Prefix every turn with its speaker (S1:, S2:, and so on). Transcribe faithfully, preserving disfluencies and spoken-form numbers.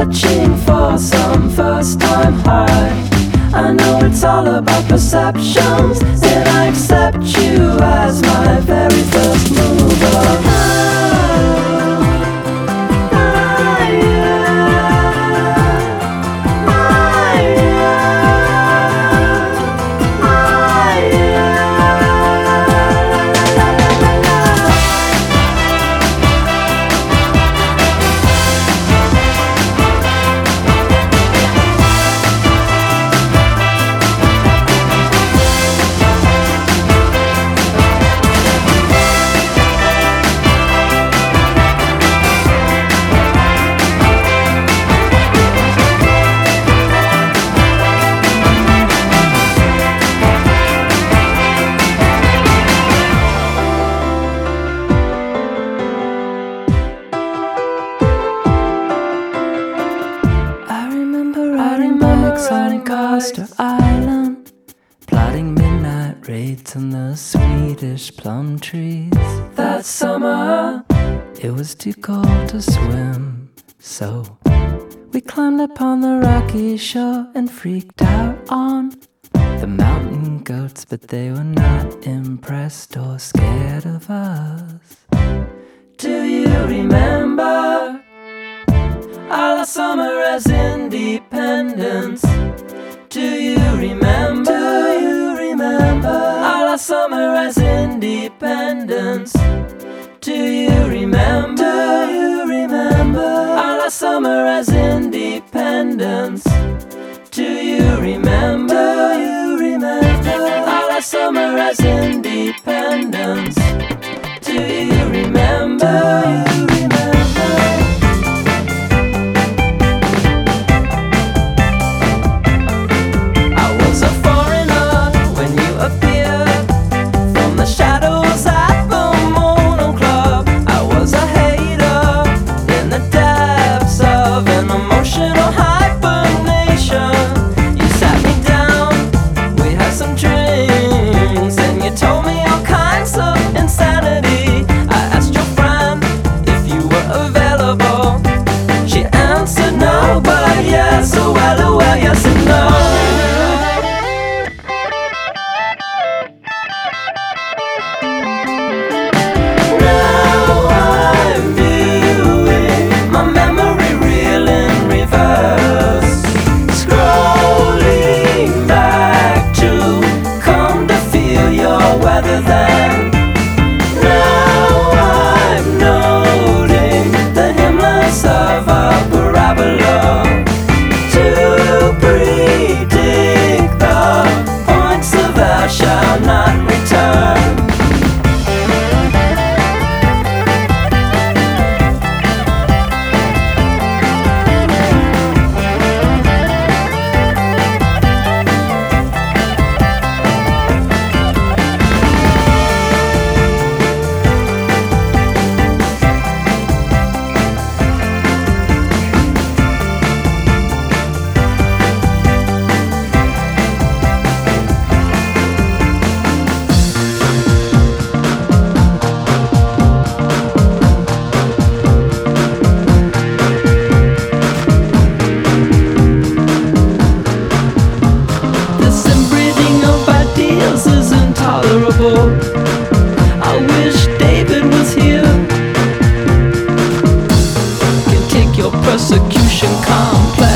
S1: searching for some first time high. I know it's all about perceptions, and I accept you as my very first mover.
S2: On Costa Island, plotting midnight raids on the Swedish plum trees. That summer, it was too cold to swim, so we climbed up on the rocky shore and freaked out on the mountain goats, but they were not impressed or scared of us.
S1: Do you remember our summer as independence? Do you remember? Do you remember our summer as independence? Do you remember? Do you remember our summer as independence? Do you remember? Do you remember our summer as independence? Do you remember? Do you remember? I wish David was here. Can take your persecution complex